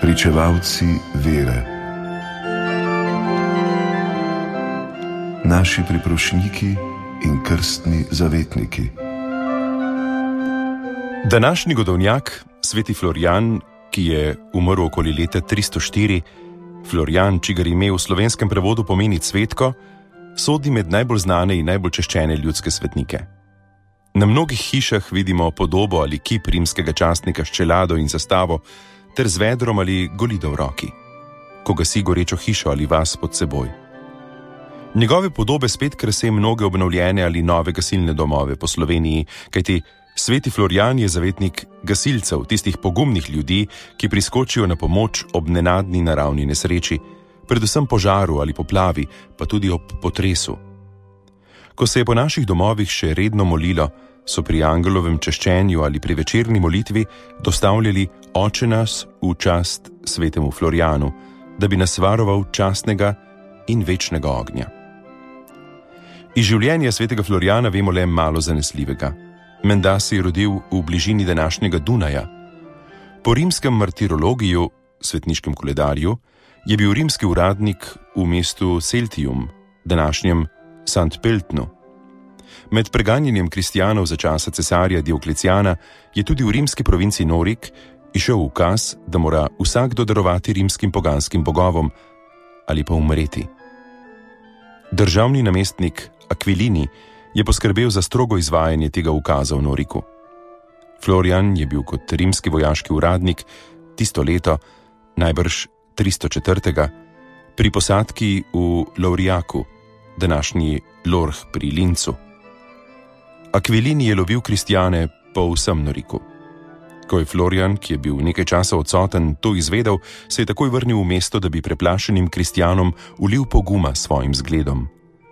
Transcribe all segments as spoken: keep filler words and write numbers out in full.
pričevalci vere, naši priprošniki in krstni zavetniki. Današnji godovnjak, sveti Florijan, ki je umrl okoli leta tristo štiri, Florijan, čigar ime v slovenskem prevodu pomeni cvetko, sodi med najbolj znane in najbolj češčene ljudske svetnike. Na mnogih hišah vidimo podobo ali kip rimskega častnika s čelado in zastavo, ter z vedrom ali golido v roki, ko gasi gorečo hišo ali vas pod seboj. Njegove podobe spet krase mnoge obnovljene ali nove gasilne domove po Sloveniji, kajti sveti Florijan je zavetnik gasilcev, tistih pogumnih ljudi, ki priskočijo na pomoč ob nenadni naravni nesreči, predvsem požaru ali poplavi, pa tudi ob potresu. Ko se je po naših domovih še redno molilo, so pri angelovem češčenju ali pri večerni molitvi dostavljali Oče nas v čast svetemu Florijanu, da bi nas varoval častnega in večnega ognja. Iz življenja svetega Florijana vemo le malo zanesljivega. Menda se je rodil v bližini današnjega Dunaja. Po rimskem martirologiju, svetniškem koledarju, je bil rimski uradnik v mestu Celtium, današnjem Sant Peltnu. Med preganjanjem kristjanov za časa cesarja Dioklecijana je tudi v rimski provinci Norik izšel ukaz, da mora vsakdo darovati rimskim poganskim bogovom ali pa umreti. Državni namestnik Aquilini je poskrbel za strogo izvajanje tega ukaza v Noriku. Florijan je bil kot rimski vojaški uradnik tisto leto, najbrž tristo četiri, pri posadki v Laurijaku, današnji Lorh pri Lincu. Aquilini je lovil kristjane po vsem Noriku. Ko je Florijan, ki je bil nekaj časa odsoten, to izvedel, se je takoj vrnil v mesto, da bi preplašenim kristjanom ulil poguma svojim zgledom.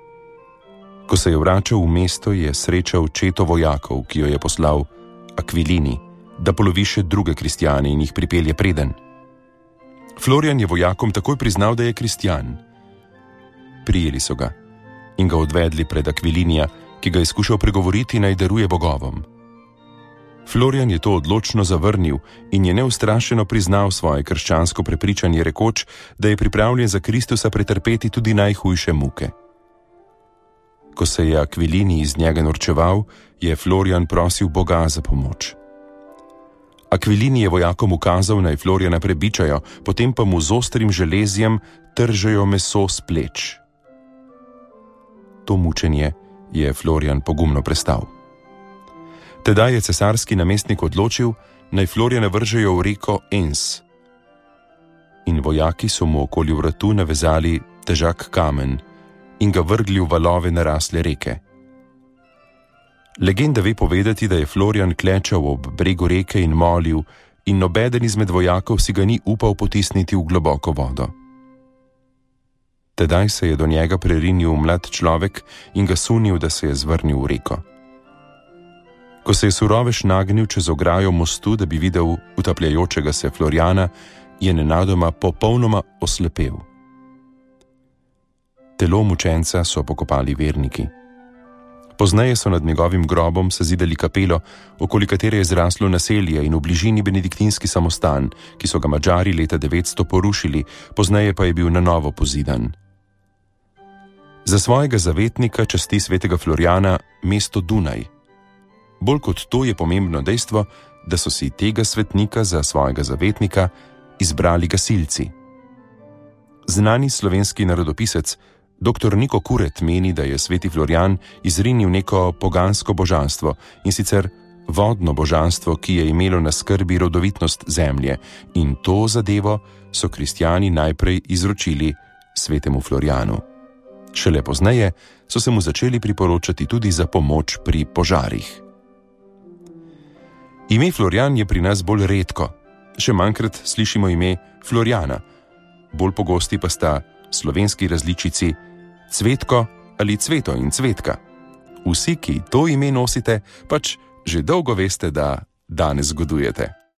Ko se je vračal v mesto, je srečal četo vojakov, ki jo je poslal Aquilini, da polovi še druge kristjane in jih pripelje preden. Florijan je vojakom takoj priznal, da je kristjan. Prijeli so ga in ga odvedli pred Aquilinija, ki ga je skušal pregovoriti, naj daruje bogovom. Florijan je to odločno zavrnil in je neustrašeno priznal svoje krščansko prepričanje, rekoč, da je pripravljen za Kristusa pretrpeti tudi najhujše muke. Ko se je Aquilini iz njega norčeval, je Florijan prosil Boga za pomoč. Aquilini je vojakom ukazal, naj Florijana prebičajo, potem pa mu z ostrim železjem tržejo meso s pleč. To mučenje je Florijan pogumno prestal. Tedaj je cesarski namestnik odločil, naj Florijana vržejo v reko Ens. In vojaki so mu okoli vratu navezali težak kamen in ga vrgli v valove narasle reke. Legenda ve povedati, da je Florijan klečal ob bregu reke in molil, in nobeden izmed vojakov si ga ni upal potisniti v globoko vodo. Tedaj se je do njega prerinil mlad človek in ga sunil, da se je zvrnil v reko. Ko se je surovež nagnil čez ograjo mostu, da bi videl utapljajočega se Florijana, je nenadoma popolnoma oslepel. Telo mučenca so pokopali verniki. Pozneje so nad njegovim grobom sezidali kapelo, okoli katere je zraslo naselje, in v bližini benediktinski samostan, ki so ga Madžari leta devetsto porušili, pozneje pa je bil na novo pozidan. Za svojega zavetnika časti svetega Florijana mesto Dunaj. Bolj kot to je pomembno dejstvo, da so si tega svetnika za svojega zavetnika izbrali gasilci. Znani slovenski narodopisec doktor Niko Kuret meni, da je sveti Florijan izrinil neko pogansko božanstvo, in sicer vodno božanstvo, ki je imelo na skrbi rodovitnost zemlje, in to zadevo so kristjani najprej izročili svetemu Florijanu. Šele pozneje so se mu začeli priporočati tudi za pomoč pri požarih. Ime Florijan je pri nas bolj redko, še manjkrat slišimo ime Florijana, bolj pogosti pa sta slovenski različici Cvetko ali Cveto in Cvetka. Vsi, ki to ime nosite, pač že dolgo veste, da danes godujete.